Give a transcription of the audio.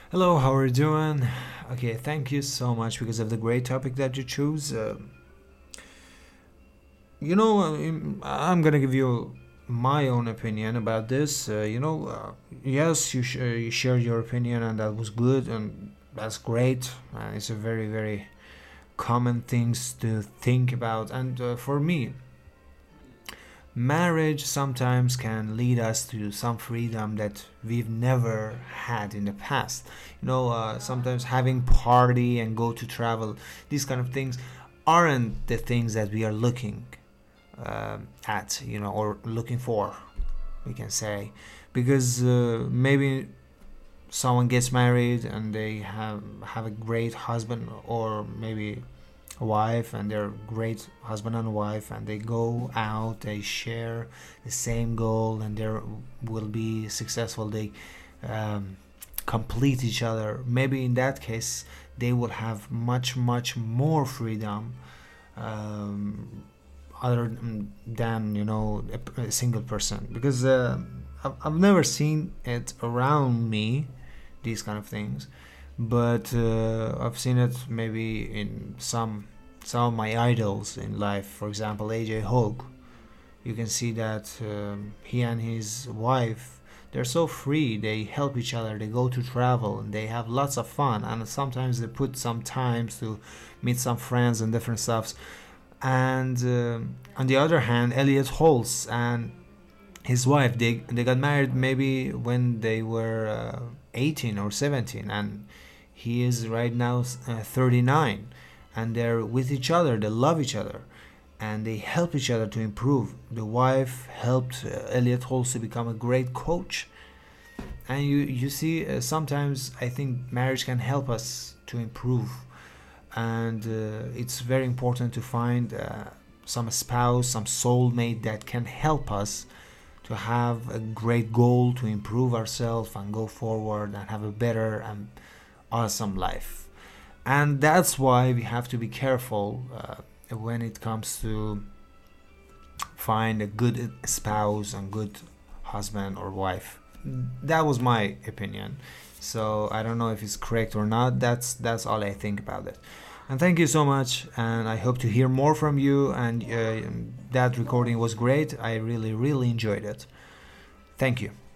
Hello, how are you doing? Okay, thank you so much because of the great topic that you choose. I'm gonna give you my own opinion about this. Yes, you shared your opinion, and that was good, and that's great. It's a very, very common things to think about, and for me, marriage sometimes can lead us to some freedom that we've never had in the past. Sometimes having party and go to travel, these kind of things aren't the things that we are looking at, or looking for, we can say, because maybe someone gets married and they have a great husband, or maybe a wife, and they're great husband and wife, and they go out, they share the same goal, and they will be successful. They um, complete each other. Maybe in that case they will have much more freedom, um, other than a single person, because I've never seen it around me, these kind of things, but I've seen it maybe in some of my idols in life. For example, AJ Hogg. You can see that he and his wife, they're so free. They help each other. They go to travel and they have lots of fun. And sometimes they put some times to meet some friends and different stuffs. And on the other hand, Elliot Holtz and his wife, they got married maybe when they were 18 or 17, and he is right now 39, and they're with each other. They love each other, and they help each other to improve. The wife helped Elliot Holtz to become a great coach, and you see, sometimes I think marriage can help us to improve, and it's very important to find some spouse, some soulmate that can help us to have a great goal to improve ourselves and go forward and have a better and awesome life. And that's why we have to be careful when it comes to find a good spouse and good husband or wife. That was my opinion, so I don't know if it's correct or not. That's all I think about it. And thank you so much, and I hope to hear more from you. And that recording was great. I really enjoyed it. Thank you.